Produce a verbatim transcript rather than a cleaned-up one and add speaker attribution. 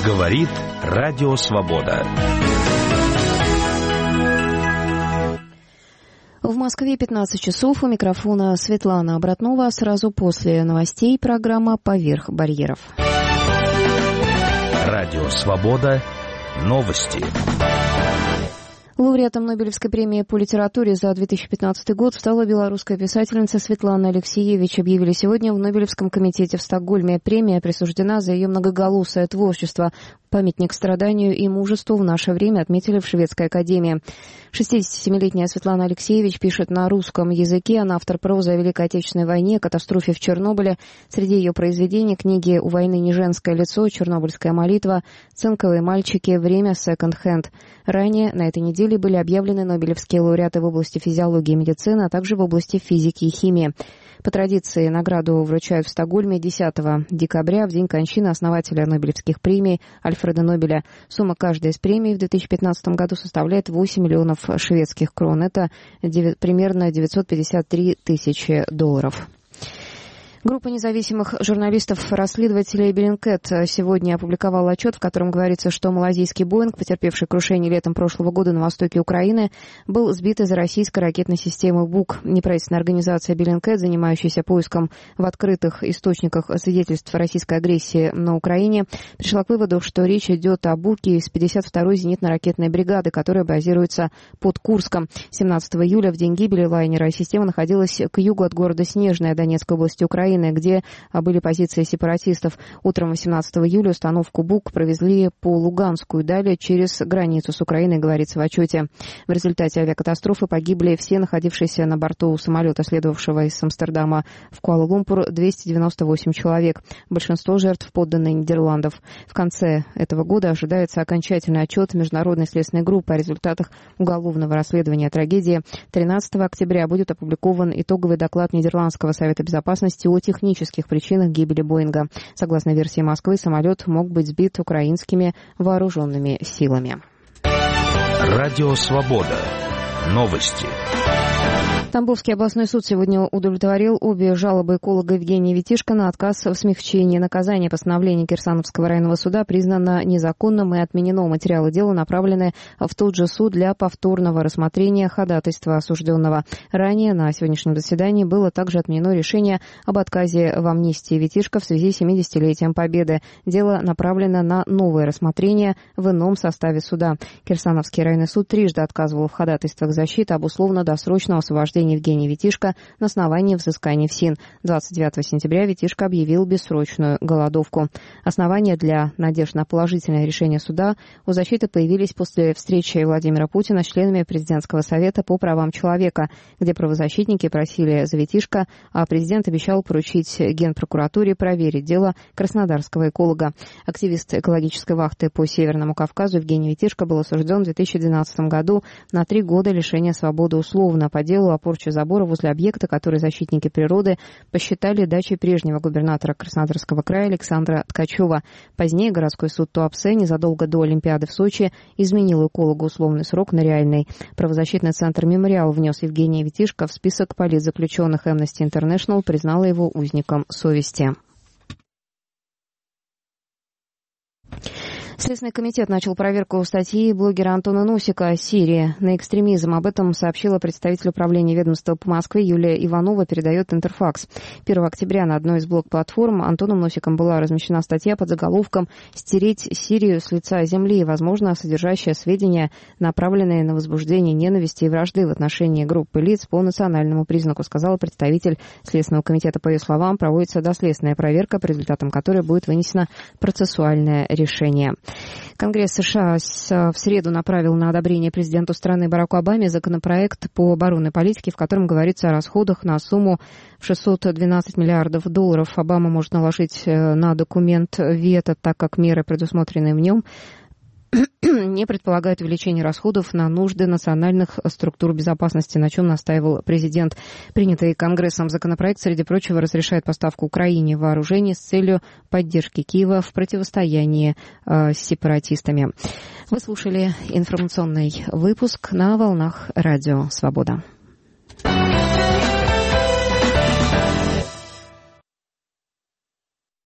Speaker 1: Говорит Радио Свобода.
Speaker 2: В Москве пятнадцать часов. У микрофона Светлана Обратнова. Сразу после новостей программа «Поверх барьеров».
Speaker 1: Радио Свобода. Новости.
Speaker 2: Лауреатом Нобелевской премии по литературе за две тысячи пятнадцатый год стала белорусская писательница Светлана Алексиевич, объявили сегодня в Нобелевском комитете в Стокгольме. Премия присуждена за ее многоголосое творчество. Памятник страданию и мужеству в наше время отметили в Шведской академии. шестидесятисемилетняя Светлана Алексиевич пишет на русском языке. Она автор прозы о Великой Отечественной войне, катастрофе в Чернобыле. Среди ее произведений книги «У войны не женское лицо», «Чернобыльская молитва», «Цинковые мальчики», «Время», «Секонд-хенд». Ранее на этой неделе были объявлены нобелевские лауреаты в области физиологии и медицины, а также в области физики и химии. По традиции награду вручают в Стокгольме десятого декабря, в день кончины основателя Нобелевских премий Альфреда Нобеля. Сумма каждой из премий в две тысячи пятнадцатом году составляет восемь миллионов шведских крон. Это примерно девятьсот пятьдесят три тысячи долларов. Группа независимых журналистов-расследователей Bellingcat сегодня опубликовала отчет, в котором говорится, что малазийский «Боинг», потерпевший крушение летом прошлого года на востоке Украины, был сбит из российской ракетной системы БУК. Неправительственная организация Bellingcat, занимающаяся поиском в открытых источниках свидетельств российской агрессии на Украине, пришла к выводу, что речь идет о БУКе из пятьдесят второй зенитно-ракетной бригады, которая базируется под Курском. семнадцатого июля, в день гибели лайнера, система находилась к югу от города Снежная Донецкой области Украины, где были позиции сепаратистов. Утром восемнадцатого июля установку БУК провезли по Луганску и далее через границу с Украиной, говорится в отчете. В результате авиакатастрофы погибли все находившиеся на борту самолета, следовавшего из Амстердама в Куала-Лумпур, двести девяносто восемь человек. Большинство жертв подданные Нидерландов. В конце этого года ожидается окончательный отчет Международной следственной группы о результатах уголовного расследования трагедии. тринадцатого октября будет опубликован итоговый доклад Нидерландского совета безопасности о технических причинах гибели Боинга. Согласно версии Москвы, самолет мог быть сбит украинскими вооруженными силами.
Speaker 1: Радио Свобода. Новости.
Speaker 2: Тамбовский областной суд сегодня удовлетворил обе жалобы эколога Евгения Витишко на отказ в смягчении наказания. Постановление Кирсановского районного суда признано незаконным и отменено. Материалы дела направлены в тот же суд для повторного рассмотрения ходатайства осужденного. Ранее на сегодняшнем заседании было также отменено решение об отказе в амнистии Витишко в связи с семидесятилетием Победы. Дело направлено на новое рассмотрение в ином составе суда. Кирсановский районный суд трижды отказывал в ходатайствах защиты об условно-досрочном освобождении Евгения Витишко на основании взыскания ФСИН. двадцать девятого сентября Витишко объявил бессрочную голодовку. Основания для надежд на положительное решение суда у защиты появились после встречи Владимира Путина с членами Президентского совета по правам человека, где правозащитники просили за Витишко, а президент обещал поручить Генпрокуратуре проверить дело краснодарского эколога. Активист экологической вахты по Северному Кавказу Евгений Витишко был осужден в две тысячи двенадцатом году на три года лишения свободы условно по делу о порче забора возле объекта, который защитники природы посчитали дачей прежнего губернатора Краснодарского края Александра Ткачева. Позднее городской суд Туапсе незадолго до Олимпиады в Сочи изменил экологу условный срок на реальный. Правозащитный центр «Мемориал» внес Евгения Витишко в список политзаключенных. Amnesty International признала его узником совести. Следственный комитет начал проверку статьи блогера Антона Носика о Сирии на экстремизм. Об этом сообщила представитель управления ведомства по Москве Юлия Иванова, передает Интерфакс. первого октября на одной из блог-платформ Антоном Носиком была размещена статья под заголовком «Стереть Сирию с лица земли», возможно, содержащая сведения, направленные на возбуждение ненависти и вражды в отношении группы лиц по национальному признаку, сказал представитель Следственного комитета. По ее словам, проводится доследственная проверка, по результатам которой будет вынесено процессуальное решение. Конгресс США в среду направил на одобрение президенту страны Бараку Обаме законопроект по оборонной политике, в котором говорится о расходах на сумму в шестьсот двенадцать миллиардов долларов. Обама может наложить на документ вето, так как меры, предусмотренные в нем, не предполагает увеличение расходов на нужды национальных структур безопасности, на чем настаивал президент. Принятый Конгрессом законопроект, среди прочего, разрешает поставку Украине вооружений с целью поддержки Киева в противостоянии э, с сепаратистами. Вы слушали информационный выпуск на волнах Радио Свобода.